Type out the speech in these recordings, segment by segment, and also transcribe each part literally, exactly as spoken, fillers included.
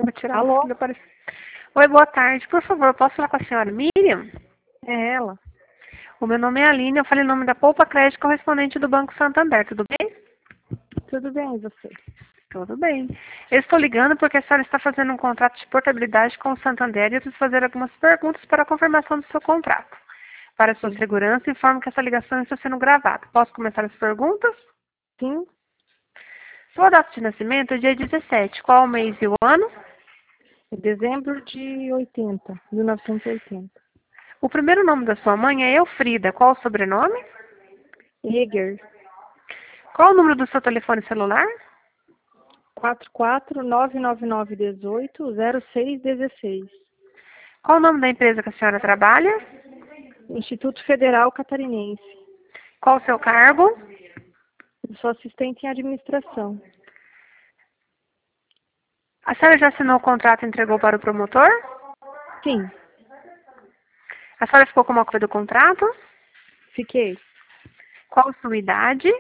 Vou tirar o Alô? filho para... Oi, boa tarde. Por favor, posso falar com a senhora Miriam? É ela? O meu nome é Aline, eu falei o nome da Poupa Crédito correspondente do Banco Santander, tudo bem? Tudo bem, e você? Tudo bem. Eu estou ligando porque a senhora está fazendo um contrato de portabilidade com o Santander e eu preciso fazer algumas perguntas para a confirmação do seu contrato. Para a sua Sim. segurança, informo que essa ligação está sendo gravada. Posso começar as perguntas? Sim? Sua data de nascimento é dia dezessete. Qual o mês e o ano? É dezembro de oitenta, mil novecentos e oitenta. O primeiro nome da sua mãe é Elfrida. Qual o sobrenome? Eger, Qual o número do seu telefone celular? quatro quatro nove nove nove um oito zero seis um seis. Qual o nome da empresa que a senhora trabalha? Instituto Federal Catarinense. Qual o seu cargo? Eu sou assistente em administração. A senhora já assinou o contrato e entregou para o promotor? Sim, A senhora ficou com uma cópia do contrato? fiquei. Qual a sua idade?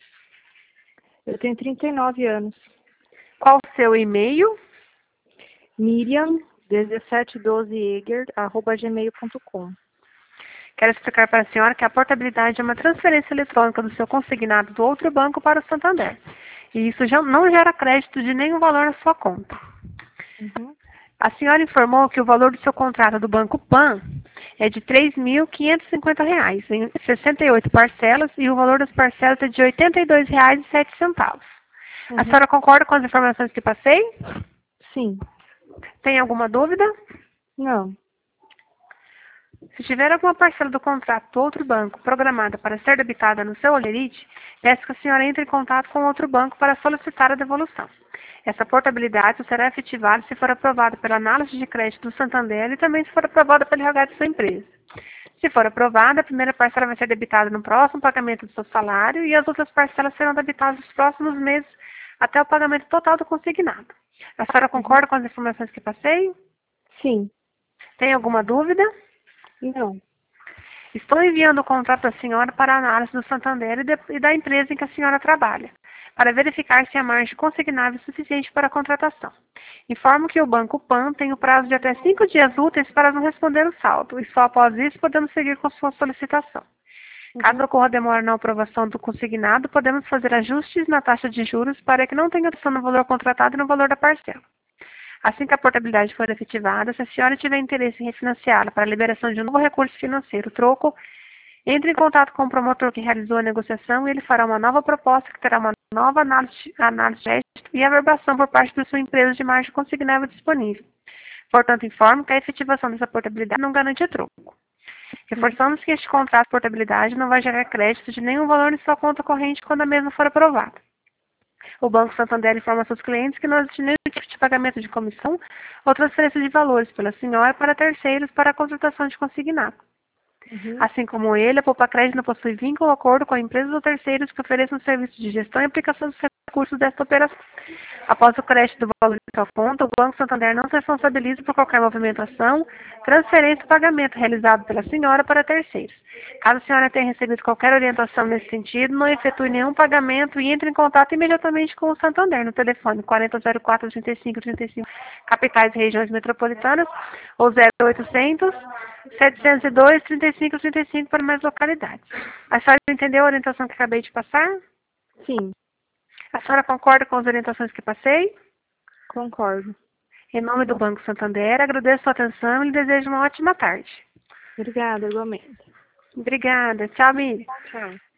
Eu tenho trinta e nove anos. Qual o seu e-mail? Miriam, dezessete doze Eger, arroba gmail ponto com. Quero explicar para a senhora que a portabilidade é uma transferência eletrônica do seu consignado do outro banco para o Santander. E isso já não gera crédito de nenhum valor na sua conta. Uhum. A senhora informou que o valor do seu contrato do Banco Pan é de três mil quinhentos e cinquenta reais, em sessenta e oito parcelas, e o valor das parcelas é de oitenta e dois reais e sete centavos. A Uhum. senhora concorda com as informações que passei? Sim. Tem alguma dúvida? Não. Se tiver alguma parcela do contrato do outro banco programada para ser debitada no seu holerite, peço que a senhora entre em contato com outro banco para solicitar a devolução. Essa portabilidade será efetivada se for aprovada pela análise de crédito do Santander e também se for aprovada pelo R H de sua empresa. Se for aprovada, a primeira parcela vai ser debitada no próximo pagamento do seu salário e as outras parcelas serão debitadas nos próximos meses até o pagamento total do consignado. A senhora Uhum. concorda com as informações que passei? Sim. Tem alguma dúvida? Não. Estou enviando o contrato da senhora para a análise do Santander e, de, e da empresa em que a senhora trabalha, para verificar se a margem consignável é suficiente para a contratação. Informo que o Banco Pan tem o prazo de até cinco dias úteis para nos responder o saldo, e só após isso podemos seguir com sua solicitação. Caso Uhum. ocorra demora na aprovação do consignado, podemos fazer ajustes na taxa de juros para que não tenha redução no valor contratado e no valor da parcela. Assim que a portabilidade for efetivada, se a senhora tiver interesse em refinanciá-la para a liberação de um novo recurso financeiro, troco, entre em contato com o promotor que realizou a negociação e ele fará uma nova proposta que terá uma nova análise, análise de crédito e averbação por parte da sua empresa de margem consignável disponível. Portanto, informo que a efetivação dessa portabilidade não garante troco. Uhum. Reforçamos que este contrato de portabilidade não vai gerar crédito de nenhum valor em sua conta corrente quando a mesma for aprovada. O Banco Santander informa seus clientes que não existe nenhum tipo de pagamento de comissão ou transferência de valores pela senhora para terceiros para a contratação de consignado. Uhum. Assim como ele, a Poupa Crédito não possui vínculo ou acordo com empresas ou terceiros que ofereçam serviços de gestão e aplicação dos recursos desta operação. Após o crédito do valor de sua conta, o Banco Santander não se responsabiliza por qualquer movimentação, transferência ou pagamento realizado pela senhora para terceiros. Caso a senhora tenha recebido qualquer orientação nesse sentido, não efetue nenhum pagamento e entre em contato imediatamente com o Santander no telefone quarenta zero quatro trinta e cinco trinta e cinco, capitais e regiões metropolitanas, ou zero oitocentos setecentos e dois trinta e cinco trinta e cinco para mais localidades. A senhora entendeu a orientação que acabei de passar? Sim, A senhora concorda com as orientações que passei? concordo. Em nome do Banco Santander, agradeço a sua atenção e lhe desejo uma ótima tarde. Obrigada, igualmente. Obrigada. Tchau, Miriam. Tchau.